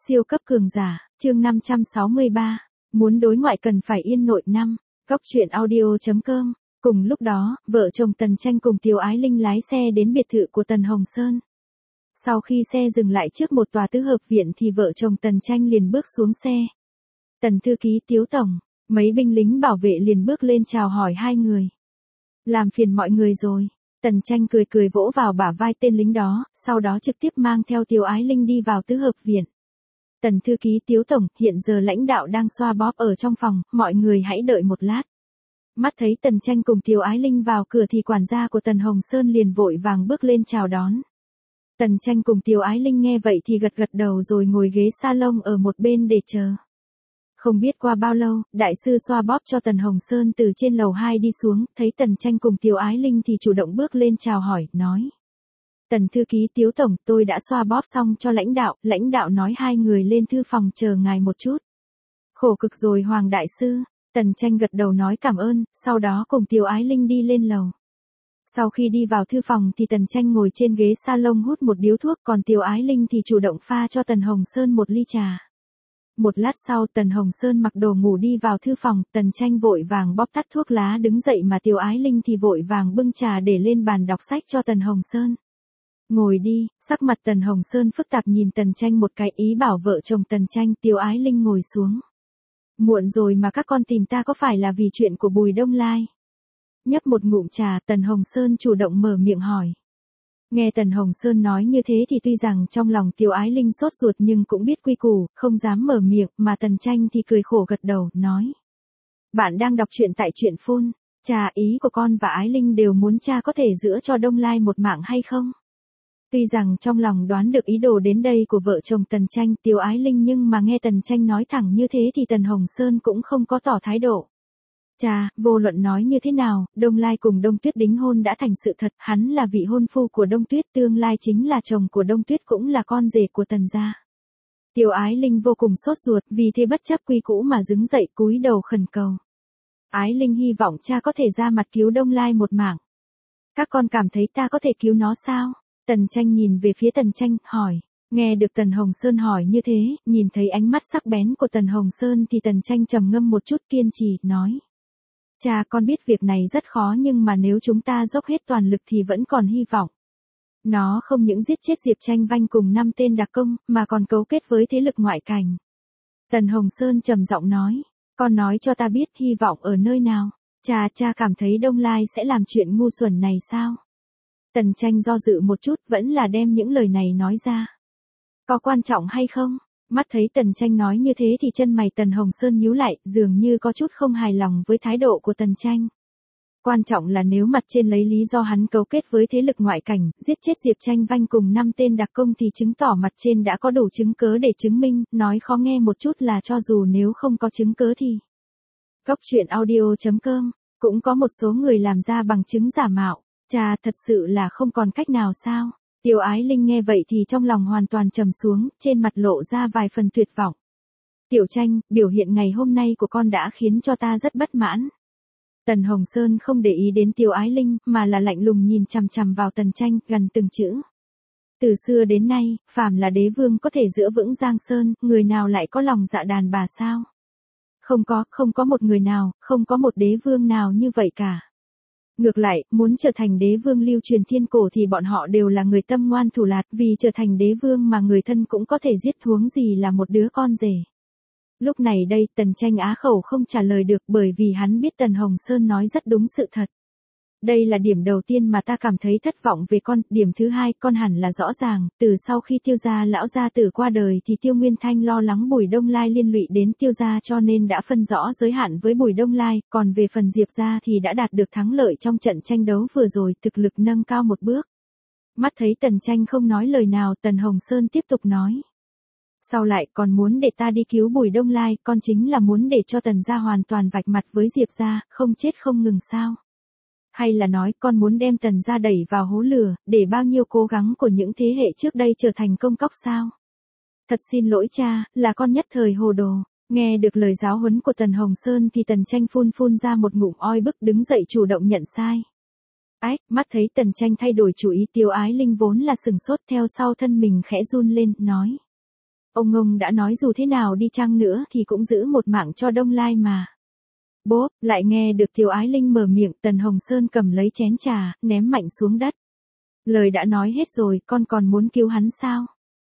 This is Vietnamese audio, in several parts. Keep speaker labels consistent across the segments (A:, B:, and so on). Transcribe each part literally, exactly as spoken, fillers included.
A: Siêu cấp cường giả, chương năm trăm sáu mươi ba, muốn đối ngoại cần phải yên nội năm, góc truyện audio.com. Cùng lúc đó, vợ chồng Tần Tranh cùng Tiêu Ái Linh lái xe đến biệt thự của Tần Hồng Sơn. Sau khi xe dừng lại trước một tòa tứ hợp viện thì vợ chồng Tần Tranh liền bước xuống xe. Tần thư ký Tiếu tổng, mấy binh lính bảo vệ liền bước lên chào hỏi hai người. Làm phiền mọi người rồi. Tần Tranh cười cười vỗ vào bả vai tên lính đó, sau đó trực tiếp mang theo Tiêu Ái Linh đi vào tứ hợp viện. Tần thư ký Tiếu tổng, hiện giờ lãnh đạo đang xoa bóp ở trong phòng, mọi người hãy đợi một lát. Mắt thấy Tần Tranh cùng Tiêu Ái Linh vào cửa thì quản gia của Tần Hồng Sơn liền vội vàng bước lên chào đón. Tần Tranh cùng Tiêu Ái Linh nghe vậy thì gật gật đầu rồi ngồi ghế salon ở một bên để chờ. Không biết qua bao lâu, đại sư xoa bóp cho Tần Hồng Sơn từ trên lầu hai đi xuống, thấy Tần Tranh cùng Tiêu Ái Linh thì chủ động bước lên chào hỏi, nói. Tần thư ký Tiếu tổng, tôi đã xoa bóp xong cho lãnh đạo, lãnh đạo nói hai người lên thư phòng chờ ngài một chút. Khổ cực rồi Hoàng đại sư. Tần Tranh gật đầu nói cảm ơn, sau đó cùng Tiêu Ái Linh đi lên lầu. Sau khi đi vào thư phòng thì Tần Tranh ngồi trên ghế salon hút một điếu thuốc, còn Tiêu Ái Linh thì chủ động pha cho Tần Hồng Sơn một ly trà. Một lát sau Tần Hồng Sơn mặc đồ ngủ đi vào thư phòng, Tần Tranh vội vàng bóp tắt thuốc lá đứng dậy mà Tiêu Ái Linh thì vội vàng bưng trà để lên bàn đọc sách cho Tần Hồng Sơn. Ngồi đi, sắc mặt Tần Hồng Sơn phức tạp nhìn Tần Tranh một cái, ý bảo vợ chồng Tần Tranh Tiêu Ái Linh ngồi xuống. Muộn rồi mà các con tìm ta có phải là vì chuyện của Bùi Đông Lai? Nhấp một ngụm trà, Tần Hồng Sơn chủ động mở miệng hỏi. Nghe Tần Hồng Sơn nói như thế thì tuy rằng trong lòng Tiêu Ái Linh sốt ruột nhưng cũng biết quy củ, không dám mở miệng, mà Tần Tranh thì cười khổ gật đầu, nói. Bạn đang đọc truyện tại truyện phun, cha ý của con và Ái Linh đều muốn cha có thể giữ cho Đông Lai một mạng hay không? Tuy rằng trong lòng đoán được ý đồ đến đây của vợ chồng Tần Tranh, Tiêu Ái Linh nhưng mà nghe Tần Tranh nói thẳng như thế thì Tần Hồng Sơn cũng không có tỏ thái độ. Chà, vô luận nói như thế nào, Đông Lai cùng Đông Tuyết đính hôn đã thành sự thật, hắn là vị hôn phu của Đông Tuyết, tương lai chính là chồng của Đông Tuyết cũng là con rể của Tần gia. Tiêu Ái Linh vô cùng sốt ruột, vì thế bất chấp quy cũ mà đứng dậy cúi đầu khẩn cầu. Ái Linh hy vọng cha có thể ra mặt cứu Đông Lai một mạng. Các con cảm thấy ta có thể cứu nó sao? Tần Tranh nhìn về phía Tần Tranh, hỏi. Nghe được Tần Hồng Sơn hỏi như thế, nhìn thấy ánh mắt sắc bén của Tần Hồng Sơn thì Tần Tranh trầm ngâm một chút kiên trì, nói. Cha con biết việc này rất khó nhưng mà nếu chúng ta dốc hết toàn lực thì vẫn còn hy vọng. Nó không những giết chết Diệp Tranh Vanh cùng năm tên đặc công, mà còn cấu kết với thế lực ngoại cảnh. Tần Hồng Sơn trầm giọng nói. Con nói cho ta biết hy vọng ở nơi nào. Cha cha cảm thấy Đông Lai sẽ làm chuyện ngu xuẩn này sao? Tần Tranh do dự một chút vẫn là đem những lời này nói ra. Có quan trọng hay không? Mắt thấy Tần Tranh nói như thế thì chân mày Tần Hồng Sơn nhíu lại, dường như có chút không hài lòng với thái độ của Tần Tranh. Quan trọng là nếu mặt trên lấy lý do hắn cấu kết với thế lực ngoại cảnh, giết chết Diệp Tranh Vanh cùng năm tên đặc công thì chứng tỏ mặt trên đã có đủ chứng cớ để chứng minh, nói khó nghe một chút là cho dù nếu không có chứng cớ thì. Góc truyện audio.com, cũng có một số người làm ra bằng chứng giả mạo. Chà, thật sự là không còn cách nào sao? Tiêu Ái Linh nghe vậy thì trong lòng hoàn toàn trầm xuống, trên mặt lộ ra vài phần tuyệt vọng. Tiểu Tranh, biểu hiện ngày hôm nay của con đã khiến cho ta rất bất mãn. Tần Hồng Sơn không để ý đến Tiêu Ái Linh, mà là lạnh lùng nhìn chằm chằm vào Tần Tranh, gần từng chữ. Từ xưa đến nay, phàm là đế vương có thể giữ vững Giang Sơn, người nào lại có lòng dạ đàn bà sao? Không có, không có một người nào, không có một đế vương nào như vậy cả. Ngược lại, muốn trở thành đế vương lưu truyền thiên cổ thì bọn họ đều là người tâm ngoan thủ lạt, vì trở thành đế vương mà người thân cũng có thể giết, huống gì là một đứa con rể. Lúc này đây, Tần Tranh á khẩu không trả lời được bởi vì hắn biết Tần Hồng Sơn nói rất đúng sự thật. Đây là điểm đầu tiên mà ta cảm thấy thất vọng về con, điểm thứ hai, con hẳn là rõ ràng, từ sau khi Tiêu gia lão gia tử qua đời thì Tiêu Nguyên Thanh lo lắng Bùi Đông Lai liên lụy đến Tiêu gia cho nên đã phân rõ giới hạn với Bùi Đông Lai, còn về phần Diệp gia thì đã đạt được thắng lợi trong trận tranh đấu vừa rồi, thực lực nâng cao một bước. Mắt thấy Tần Tranh không nói lời nào, Tần Hồng Sơn tiếp tục nói. Sau lại còn muốn để ta đi cứu Bùi Đông Lai, con chính là muốn để cho Tần gia hoàn toàn vạch mặt với Diệp gia, không chết không ngừng sao? Hay là nói con muốn đem Tần gia đẩy vào hố lửa, để bao nhiêu cố gắng của những thế hệ trước đây trở thành công cốc sao? Thật xin lỗi cha, là con nhất thời hồ đồ. Nghe được lời giáo huấn của Tần Hồng Sơn thì Tần Tranh phun phun ra một ngụm oi bức đứng dậy chủ động nhận sai. Ách, mắt thấy Tần Tranh thay đổi chủ ý, Tiêu Ái Linh vốn là sừng sốt theo sau thân mình khẽ run lên, nói. Ông ông đã nói dù thế nào đi chăng nữa thì cũng giữ một mạng cho Đông Lai mà. Bốp, lại nghe được Tiêu Ái Linh mở miệng, Tần Hồng Sơn cầm lấy chén trà, ném mạnh xuống đất. Lời đã nói hết rồi, con còn muốn cứu hắn sao?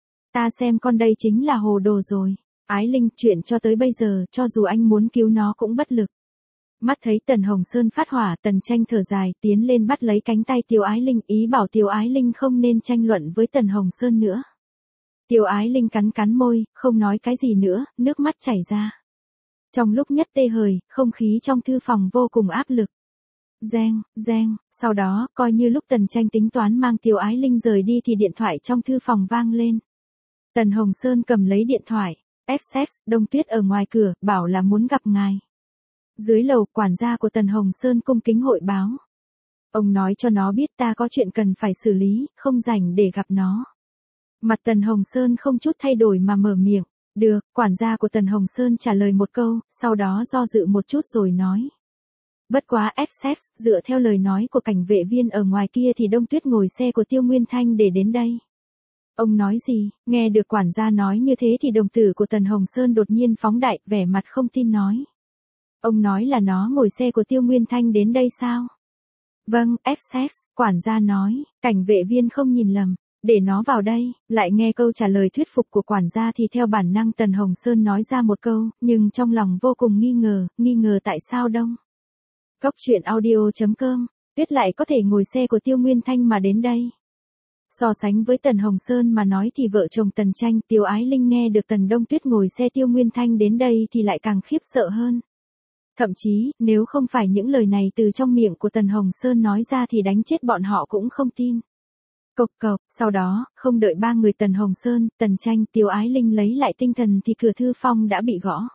A: Ta xem con đây chính là hồ đồ rồi. Ái Linh, chuyện cho tới bây giờ, cho dù anh muốn cứu nó cũng bất lực. Mắt thấy Tần Hồng Sơn phát hỏa, Tần Tranh thở dài, tiến lên bắt lấy cánh tay Tiêu Ái Linh, ý bảo Tiêu Ái Linh không nên tranh luận với Tần Hồng Sơn nữa. Tiêu Ái Linh cắn cắn môi, không nói cái gì nữa, nước mắt chảy ra. Trong lúc nhất tê hời, không khí trong thư phòng vô cùng áp lực. Reng, reng, sau đó, coi như lúc Tần Tranh tính toán mang Tiêu Ái Linh rời đi thì điện thoại trong thư phòng vang lên. Tần Hồng Sơn cầm lấy điện thoại, ét ét, Đông Tuyết ở ngoài cửa, bảo là muốn gặp ngài. Dưới lầu, quản gia của Tần Hồng Sơn cung kính hội báo. Ông nói cho nó biết ta có chuyện cần phải xử lý, không rảnh để gặp nó. Mặt Tần Hồng Sơn không chút thay đổi mà mở miệng. Được, quản gia của Tần Hồng Sơn trả lời một câu, sau đó do dự một chút rồi nói. Bất quá ét ét, dựa theo lời nói của cảnh vệ viên ở ngoài kia thì Đông Tuyết ngồi xe của Tiêu Nguyên Thanh để đến đây. Ông nói gì? Nghe được quản gia nói như thế thì đồng tử của Tần Hồng Sơn đột nhiên phóng đại, vẻ mặt không tin nói. Ông nói là nó ngồi xe của Tiêu Nguyên Thanh đến đây sao? Vâng, ét ét, quản gia nói, cảnh vệ viên không nhìn lầm, để nó vào đây. Lại nghe câu trả lời thuyết phục của quản gia thì theo bản năng Tần Hồng Sơn nói ra một câu, nhưng trong lòng vô cùng nghi ngờ, nghi ngờ tại sao Đông. Góc truyện audio chấm com, Tuyết lại có thể ngồi xe của Tiêu Nguyên Thanh mà đến đây. So sánh với Tần Hồng Sơn mà nói thì vợ chồng Tần Tranh, Tiêu Ái Linh nghe được Tần Đông Tuyết ngồi xe Tiêu Nguyên Thanh đến đây thì lại càng khiếp sợ hơn. Thậm chí, nếu không phải những lời này từ trong miệng của Tần Hồng Sơn nói ra thì đánh chết bọn họ cũng không tin. Cộc cộc, sau đó, không đợi ba người Tần Hồng Sơn, Tần Tranh, Tiêu Ái Linh lấy lại tinh thần thì cửa thư phòng đã bị gõ.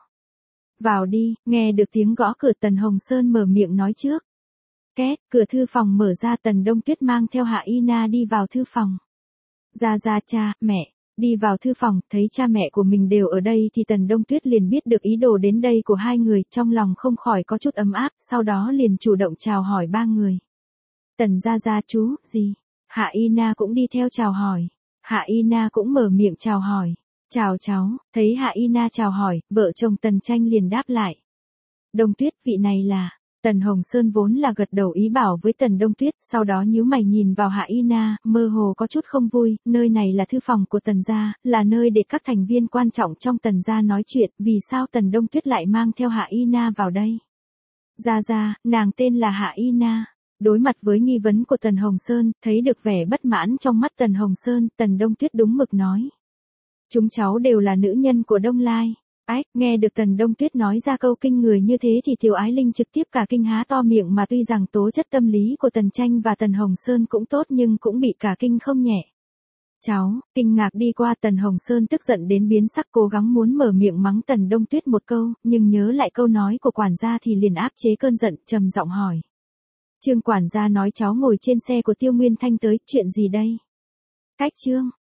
A: Vào đi, nghe được tiếng gõ cửa Tần Hồng Sơn mở miệng nói trước. Két, cửa thư phòng mở ra, Tần Đông Tuyết mang theo Hạ Y Na đi vào thư phòng. Ra ra cha, mẹ, đi vào thư phòng, thấy cha mẹ của mình đều ở đây thì Tần Đông Tuyết liền biết được ý đồ đến đây của hai người, trong lòng không khỏi có chút ấm áp, sau đó liền chủ động chào hỏi ba người. Tần ra ra chú, gì? Hạ Y Na cũng đi theo chào hỏi. Hạ Y Na cũng mở miệng chào hỏi. Chào cháu, thấy Hạ Y Na chào hỏi, vợ chồng Tần Tranh liền đáp lại. Đông Tuyết, vị này là... Tần Hồng Sơn vốn là gật đầu ý bảo với Tần Đông Tuyết, sau đó nhíu mày nhìn vào Hạ Y Na, mơ hồ có chút không vui, nơi này là thư phòng của Tần gia, là nơi để các thành viên quan trọng trong Tần gia nói chuyện, vì sao Tần Đông Tuyết lại mang theo Hạ Y Na vào đây? Gia gia, nàng tên là Hạ Y Na. Đối mặt với nghi vấn của Tần Hồng Sơn, thấy được vẻ bất mãn trong mắt Tần Hồng Sơn, Tần Đông Tuyết đúng mực nói. Chúng cháu đều là nữ nhân của Đông Lai. Ách, nghe được Tần Đông Tuyết nói ra câu kinh người như thế thì Tiêu Ái Linh trực tiếp cả kinh há to miệng, mà tuy rằng tố chất tâm lý của Tần Tranh và Tần Hồng Sơn cũng tốt nhưng cũng bị cả kinh không nhẹ. Cháu, kinh ngạc đi qua, Tần Hồng Sơn tức giận đến biến sắc, cố gắng muốn mở miệng mắng Tần Đông Tuyết một câu, nhưng nhớ lại câu nói của quản gia thì liền áp chế cơn giận, trầm giọng hỏi. Trương quản gia nói cháu ngồi trên xe của Tiêu Nguyên Thanh tới, chuyện gì đây? Cách Trương,